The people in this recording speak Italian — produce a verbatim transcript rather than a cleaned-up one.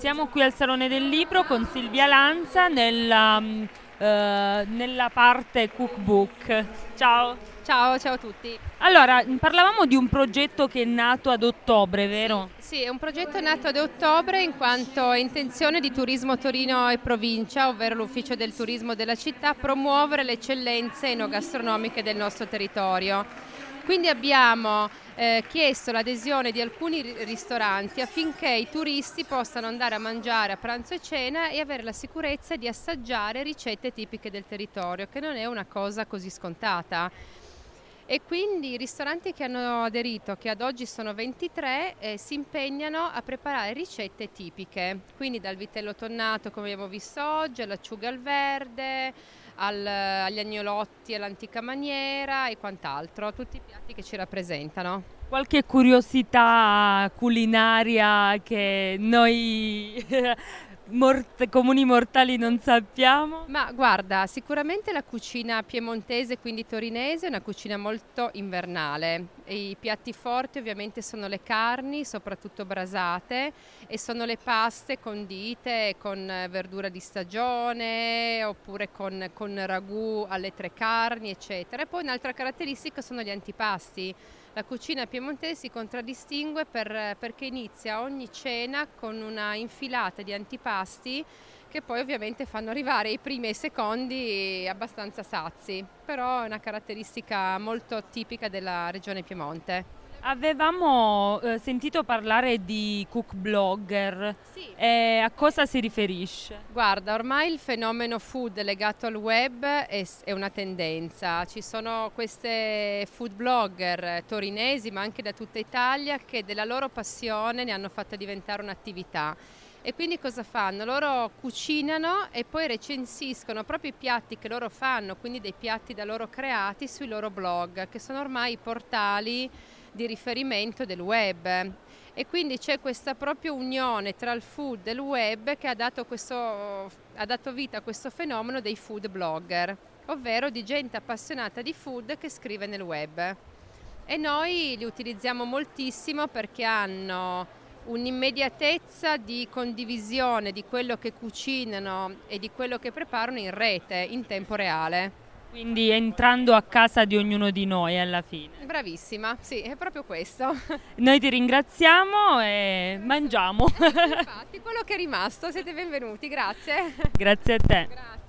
siamo qui al Salone del Libro con Silvia Lanza nella, mm, eh, nella parte cookbook. Ciao. Ciao, ciao a tutti. Allora, mm, parlavamo di un progetto che è nato ad ottobre, vero? Sì, è un progetto nato ad ottobre in quanto è intenzione di Turismo Torino e Provincia, ovvero l'Ufficio del Turismo della città, promuovere le eccellenze enogastronomiche del nostro territorio. Quindi abbiamo eh, chiesto l'adesione di alcuni ri- ristoranti affinché i turisti possano andare a mangiare a pranzo e cena e avere la sicurezza di assaggiare ricette tipiche del territorio, che non è una cosa così scontata. E quindi i ristoranti che hanno aderito, che ad oggi sono ventitré, eh, si impegnano a preparare ricette tipiche, quindi dal vitello tonnato come abbiamo visto oggi, all'acciuga al verde, al- agli agnolotti all'antica maniera e quant'altro, tutti i piatti che ci rappresentano. Qualche curiosità culinaria che noi mort- comuni mortali non sappiamo? Ma guarda, sicuramente la cucina piemontese, quindi torinese, è una cucina molto invernale. E i piatti forti ovviamente sono le carni, soprattutto brasate, e sono le paste condite con eh, verdura di stagione oppure con, con ragù alle tre carni, eccetera. E poi un'altra caratteristica sono gli antipasti. La cucina piemontese si contraddistingue per- perché inizia ogni cena con una infilata di antipasti che poi ovviamente fanno arrivare i primi e i secondi abbastanza sazi, però è una caratteristica molto tipica della regione Piemonte. Avevamo eh, sentito parlare di cook blogger. Sì. Eh, a cosa si riferisce? Guarda, ormai il fenomeno food legato al web è, è una tendenza. Ci sono queste food blogger torinesi, ma anche da tutta Italia, che della loro passione ne hanno fatta diventare un'attività. E quindi cosa fanno? Loro cucinano e poi recensiscono proprio i piatti che loro fanno, quindi dei piatti da loro creati sui loro blog, che sono ormai i portali di riferimento del web. E quindi c'è questa proprio unione tra il food e il web che ha dato, questo, ha dato vita a questo fenomeno dei food blogger, ovvero di gente appassionata di food che scrive nel web. E noi li utilizziamo moltissimo perché hanno un'immediatezza di condivisione di quello che cucinano e di quello che preparano in rete, in tempo reale. Quindi entrando a casa di ognuno di noi alla fine. Bravissima, sì, è proprio questo. Noi ti ringraziamo e mangiamo. Infatti, quello che è rimasto, siete benvenuti, grazie. Grazie a te. Grazie.